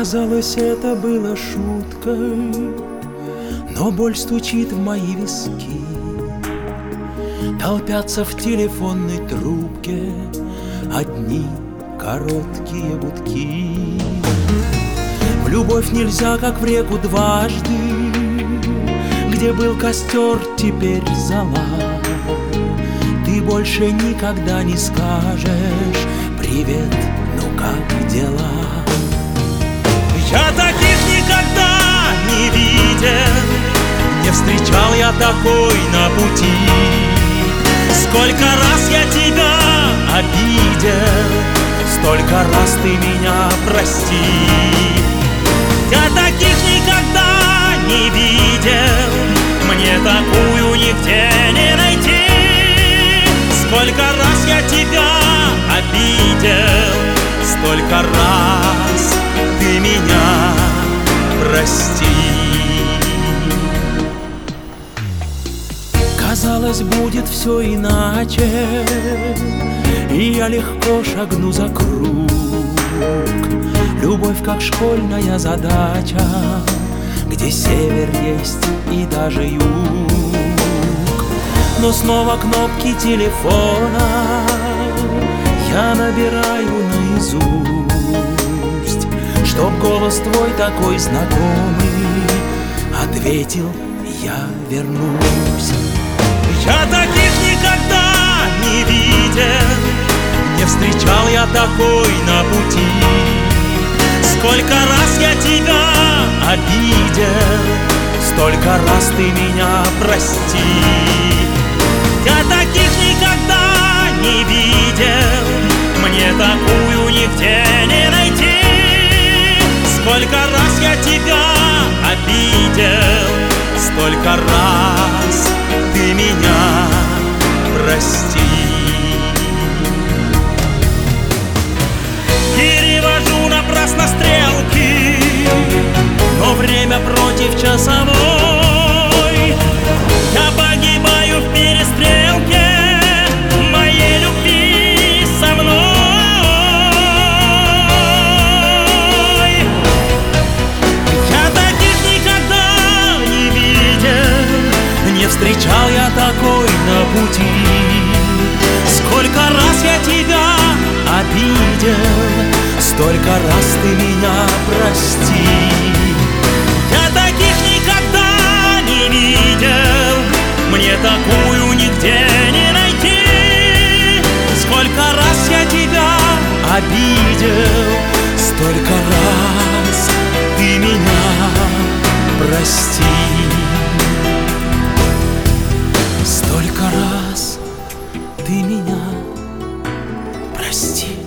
Казалось, это было шуткой, но боль стучит в мои виски. Толпятся в телефонной трубке одни короткие гудки. В любовь нельзя, как в реку, дважды. Где был костер, теперь зола. Ты больше никогда не скажешь привет, ну как дела? Я таких никогда не видел, не встречал я такой на пути. Сколько раз я тебя обидел, столько раз ты меня прости. Я таких никогда не видел, мне такую нигде не найти. Сколько раз я тебя обидел, столько раз ты меня прости. Казалось, будет все иначе, и я легко шагну за круг. Любовь как школьная задача, где север есть и даже юг. Но снова кнопки телефона я набираю наизусть, чтоб голос твой такой знакомый ответил: я вернусь. Я таких никогда не видел, не встречал я такой на пути. Сколько раз я тебя обидел, столько раз ты меня прости. Я таких никогда не видел, мне такую нигде не найти. Сколько раз я тебя обидел, столько раз ты меня прости. Перевожу напрасно стрелки, но время против часовой. Я погибаю в перестрелке моей любви со мной. Я таких никогда не видел, не встречал я такой на пути. Сколько раз я тебя обидел, столько раз ты меня прости. Я таких никогда не видел, мне такую нигде не найти. Сколько раз я тебя обидел, столько раз ты меня прости. Столько раз ты меня прости.